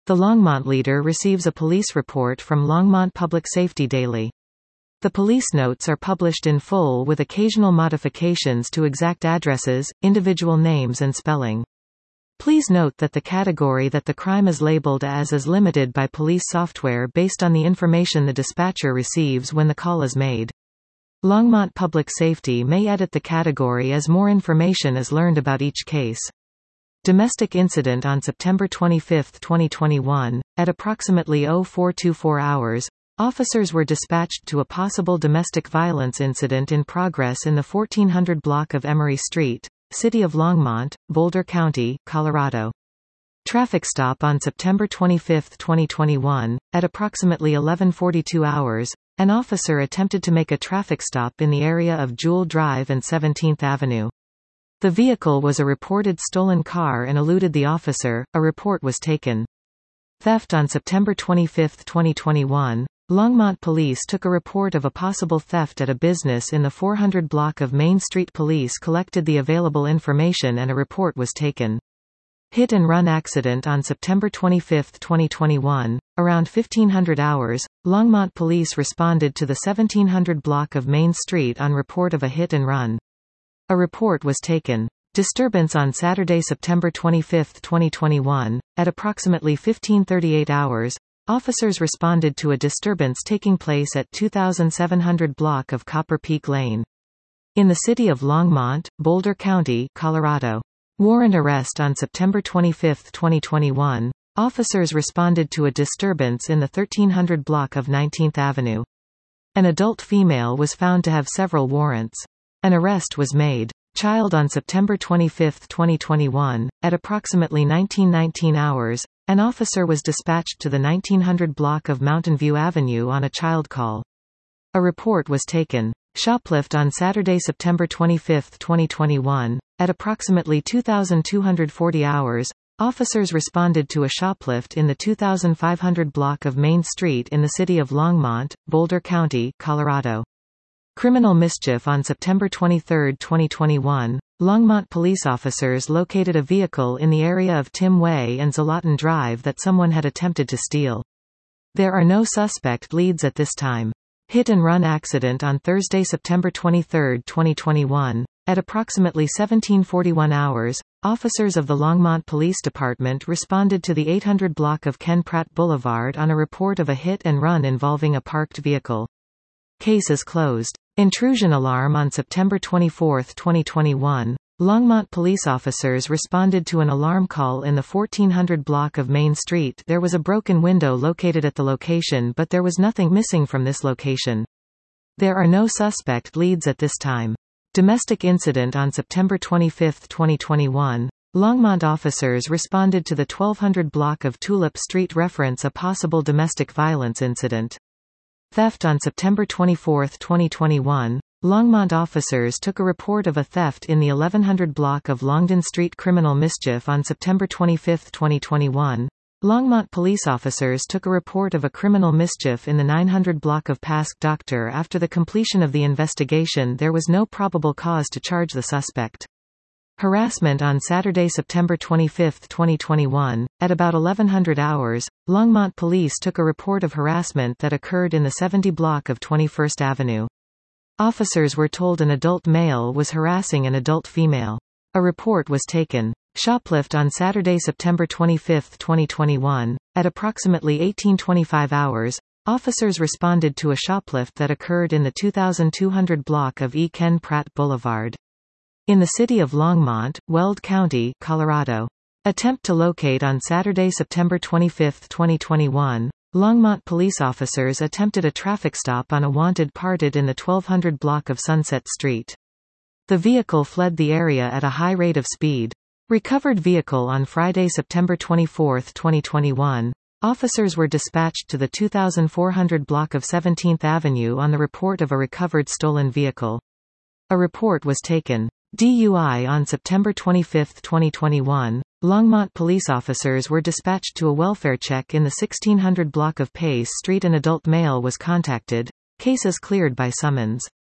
The Longmont Leader receives a police report from Longmont Public Safety Daily. The police notes are published in full with occasional modifications to exact addresses, individual names and spelling. Please note that the category that the crime is labeled as is limited by police software based on the information the dispatcher receives when the call is made. Longmont Public Safety may edit the category as more information is learned about each case. Domestic incident on September 25, 2021. At approximately 0424 hours, officers were dispatched to a possible domestic violence incident in progress in the 1400 block of Emery Street, City of Longmont, Boulder County, Colorado. Traffic stop on September 25, 2021. At approximately 1142 hours, an officer attempted to make a traffic stop in the area of Jewel Drive and 17th Avenue. The vehicle was a reported stolen car and eluded the officer. A report was taken. Theft on September 25, 2021. Longmont Police took a report of a possible theft at a business in the 400 block of Main Street. Police collected the available information and a report was taken. Hit and run accident on September 25, 2021. Around 1500 hours, Longmont Police responded to the 1700 block of Main Street on report of a hit and run. A report was taken. Disturbance on Saturday, September 25, 2021. At approximately 1538 hours, officers responded to a disturbance taking place at 2700 block of Copper Peak Lane. In the city of Longmont, Boulder County, Colorado. Warrant arrest on September 25, 2021. Officers responded to a disturbance in the 1300 block of 19th Avenue. An adult female was found to have several warrants. An arrest was made. Child on September 25, 2021. At approximately 1919 hours, an officer was dispatched to the 1900 block of Mountain View Avenue on a child call. A report was taken. Shoplift on Saturday, September 25, 2021. At approximately 2240 hours, officers responded to a shoplift in the 2500 block of Main Street in the city of Longmont, Boulder County, Colorado. Criminal mischief on September 23, 2021. Longmont police officers located a vehicle in the area of Tim Way and Zoloton Drive that someone had attempted to steal. There are no suspect leads at this time. Hit and run accident on Thursday, September 23, 2021. At approximately 1741 hours, officers of the Longmont Police Department responded to the 800 block of Ken Pratt Boulevard on a report of a hit and run involving a parked vehicle. Case is closed. Intrusion alarm on September 24, 2021. Longmont police officers responded to an alarm call in the 1400 block of Main Street. There was a broken window located at the location, but there was nothing missing from this location. There are no suspect leads at this time. Domestic incident on September 25, 2021. Longmont officers responded to the 1200 block of Tulip Street reference a possible domestic violence incident. Theft on September 24, 2021. Longmont officers took a report of a theft in the 1100 block of Longdon Street. Criminal mischief on September 25, 2021. Longmont police officers took a report of a criminal mischief in the 900 block of Pask Doctor. After the completion of the investigation, there was no probable cause to charge the suspect. Harassment on Saturday, September 25, 2021. At about 1100 hours, Longmont police took a report of harassment that occurred in the 70 block of 21st Avenue. Officers were told an adult male was harassing an adult female. A report was taken. Shoplift on Saturday, September 25, 2021. At approximately 1825 hours, officers responded to a shoplift that occurred in the 2200 block of E. Ken Pratt Boulevard. In the city of Longmont, Weld County, Colorado. Attempt to locate on Saturday, September 25, 2021. Longmont police officers attempted a traffic stop on a wanted parted in the 1200 block of Sunset Street. The vehicle fled the area at a high rate of speed. Recovered vehicle on Friday, September 24, 2021. Officers were dispatched to the 2400 block of 17th Avenue on the report of a recovered stolen vehicle. A report was taken. DUI on September 25, 2021. Longmont police officers were dispatched to a welfare check in the 1600 block of Pace Street. An adult male was contacted. Case is cleared by summons.